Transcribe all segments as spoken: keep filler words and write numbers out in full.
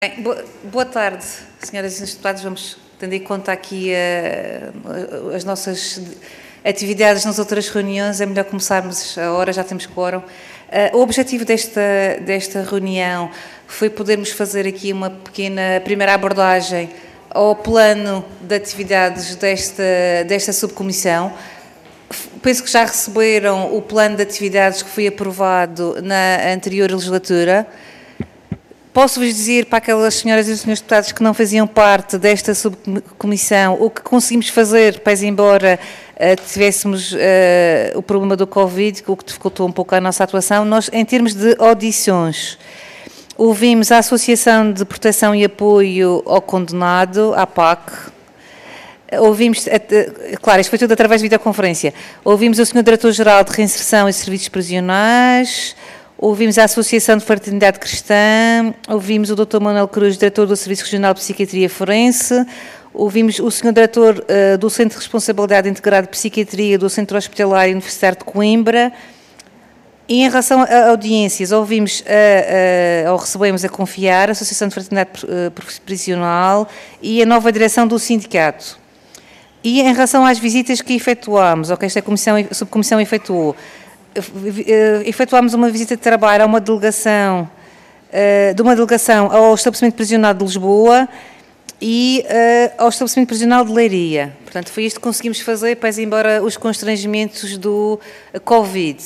Bem, boa, boa tarde, senhoras e senhores deputados. Vamos tendo em conta aqui uh, as nossas atividades nas outras reuniões. É melhor começarmos a hora, já temos quórum. Uh, o objetivo desta, desta reunião foi podermos fazer aqui uma pequena primeira abordagem ao plano de atividades desta, desta subcomissão. Penso que já receberam o plano de atividades que foi aprovado na anterior legislatura. Posso-vos dizer para aquelas senhoras e senhores deputados que não faziam parte desta subcomissão o que conseguimos fazer, pese embora uh, tivéssemos uh, o problema do Covid, o que dificultou um pouco a nossa atuação. Nós, em termos de audições, ouvimos a Associação de Proteção e Apoio ao Condenado, a APAC. Ouvimos, claro, isto foi tudo através de videoconferência. Ouvimos o senhor Diretor-Geral de Reinserção e Serviços Prisionais. Ouvimos a Associação de Fraternidade Cristã, ouvimos o doutor Manuel Cruz, Diretor do Serviço Regional de Psiquiatria Forense, ouvimos o senhor Diretor uh, do Centro de Responsabilidade Integrada de Psiquiatria do Centro Hospitalar Universitário de Coimbra. E em relação a audiências, ouvimos, a, a, ou recebemos a Confiar, a Associação de Fraternidade Profissional e a nova direção do sindicato. E em relação às visitas que efetuámos, ou que esta comissão, subcomissão efetuou, efetuámos uma visita de trabalho a uma delegação, de uma delegação ao estabelecimento prisional de Lisboa e ao estabelecimento prisional de Leiria. Portanto, foi isto que conseguimos fazer, pese embora os constrangimentos do Covid.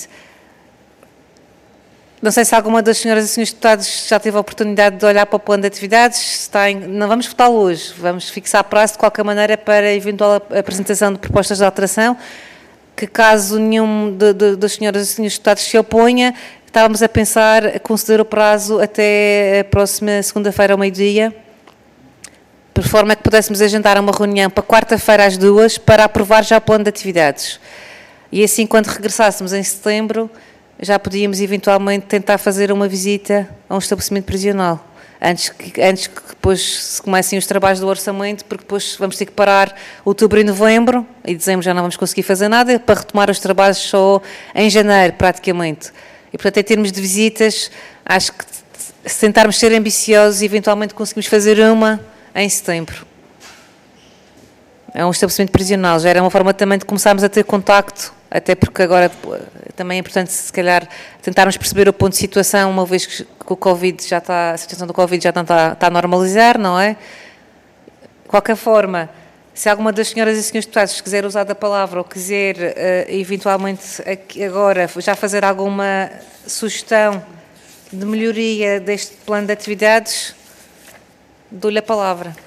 Não sei se alguma das senhoras e senhores deputados já teve a oportunidade de olhar para o plano de atividades. Está em, não vamos votar hoje, vamos fixar prazo de qualquer maneira para eventual apresentação de propostas de alteração, que caso nenhum de, de, das senhoras e senhores deputados se oponha, estávamos a pensar a conceder o prazo até a próxima segunda-feira ao meio-dia, por forma que pudéssemos agendar uma reunião para quarta-feira às duas para aprovar já o plano de atividades. E assim, quando regressássemos em setembro, já podíamos eventualmente tentar fazer uma visita a um estabelecimento prisional, antes que, antes que depois se comecem os trabalhos do orçamento, porque depois vamos ter que parar outubro e novembro, e dezembro já não vamos conseguir fazer nada, para retomar os trabalhos só em janeiro, praticamente. E, portanto, em termos de visitas, acho que se tentarmos ser ambiciosos, eventualmente conseguimos fazer uma em setembro. É um estabelecimento prisional, já era uma forma também de começarmos a ter contacto, até porque agora também é importante, se calhar, tentarmos perceber o ponto de situação, uma vez que o Covid já está, a situação do Covid já está, está a normalizar, não é? De qualquer forma, se alguma das senhoras e senhores deputados quiser usar da palavra ou quiser, uh, eventualmente, aqui, agora, já fazer alguma sugestão de melhoria deste plano de atividades, dou-lhe a palavra.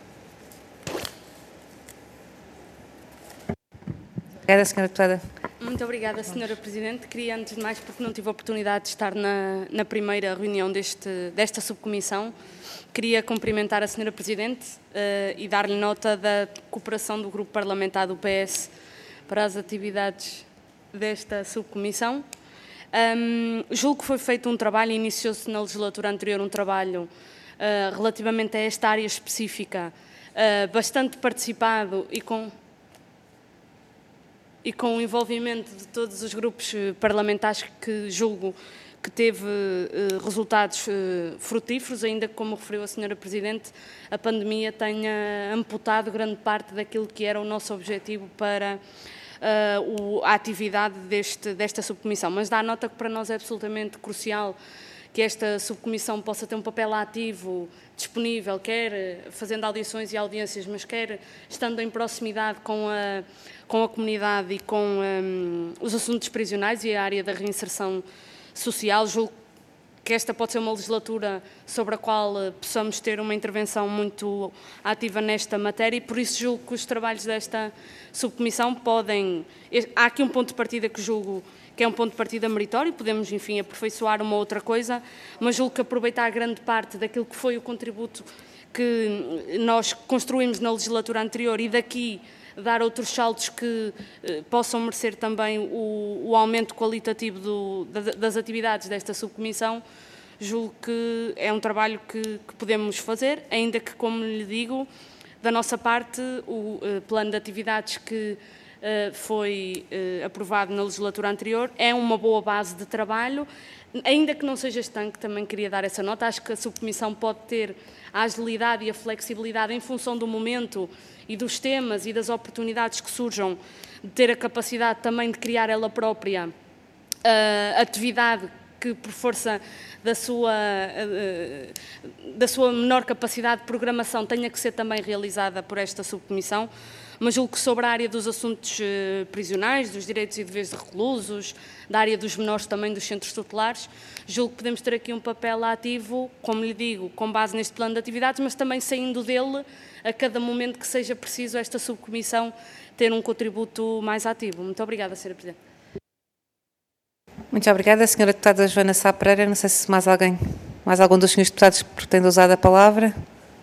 Obrigada, senhora deputada. Muito obrigada, senhora Presidente. Queria, antes de mais, porque não tive a oportunidade de estar na, na primeira reunião deste, desta subcomissão, queria cumprimentar a senhora Presidente uh, e dar-lhe nota da cooperação do Grupo Parlamentar do P S para as atividades desta subcomissão. Um, julgo que foi feito um trabalho, iniciou-se na legislatura anterior um trabalho uh, relativamente a esta área específica, uh, bastante participado e com... e com o envolvimento de todos os grupos parlamentares, que julgo que teve eh, resultados eh, frutíferos, ainda que, como referiu a senhora Presidente, a pandemia tenha amputado grande parte daquilo que era o nosso objetivo para eh, o, a atividade deste, desta subcomissão. Mas dá nota que para nós é absolutamente crucial que esta subcomissão possa ter um papel ativo, disponível, quer fazendo audições e audiências, mas quer estando em proximidade com a, com a comunidade e com um, os assuntos prisionais e a área da reinserção social. Julgo que esta pode ser uma legislatura sobre a qual possamos ter uma intervenção muito ativa nesta matéria e, por isso, julgo que os trabalhos desta subcomissão podem... Há aqui um ponto de partida que julgo que é um ponto de partida meritório, podemos, enfim, aperfeiçoar uma outra coisa, mas julgo que aproveitar grande parte daquilo que foi o contributo que nós construímos na legislatura anterior e daqui dar outros saltos que eh, possam merecer também o, o aumento qualitativo do, da, das atividades desta subcomissão, julgo que é um trabalho que, que podemos fazer, ainda que, como lhe digo, da nossa parte, o eh, plano de atividades que foi aprovado na legislatura anterior, é uma boa base de trabalho, ainda que não seja estanque, também queria dar essa nota. Acho que a subcomissão pode ter a agilidade e a flexibilidade em função do momento e dos temas e das oportunidades que surjam, de ter a capacidade também de criar ela própria a atividade que, por força da sua, da sua menor capacidade de programação, tenha que ser também realizada por esta subcomissão. Mas julgo que sobre a área dos assuntos prisionais, dos direitos e deveres de reclusos, da área dos menores também, dos centros tutelares, julgo que podemos ter aqui um papel ativo, como lhe digo, com base neste plano de atividades, mas também saindo dele, a cada momento que seja preciso esta subcomissão ter um contributo mais ativo. Muito obrigada, senhora Presidente. Muito obrigada, senhora Deputada Joana Sá Pereira. Não sei se mais alguém, mais algum dos senhores deputados pretende usar a palavra.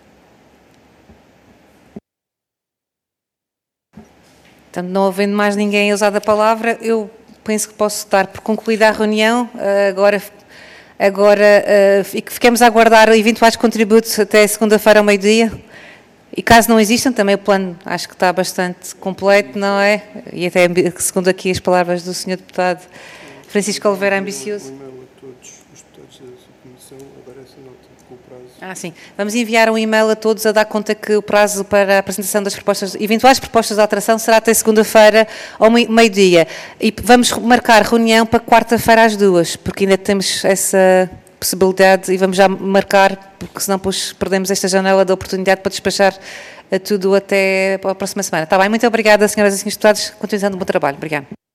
Então, não havendo mais ninguém a usar a palavra, eu penso que posso dar por concluída a reunião. Agora, agora e que fiquemos a aguardar eventuais contributos até segunda-feira ao meio-dia. E caso não existam, também o plano acho que está bastante completo, não é? E até segundo aqui as palavras do senhor Deputado Francisco Oliveira Ambicioso. Um e-mail a todos os deputados da subcomissão, agora essa nota com o prazo. Ah, sim. Vamos enviar um e-mail a todos a dar conta que o prazo para a apresentação das propostas, eventuais propostas de alteração, será até segunda-feira ao meio-dia. E vamos marcar reunião para quarta-feira às duas, porque ainda temos essa possibilidade e vamos já marcar, porque senão depois perdemos esta janela da oportunidade para despachar tudo até a próxima semana. Está bem? Muito obrigada, senhoras e senhores deputados. Continuando o bom trabalho. Obrigada.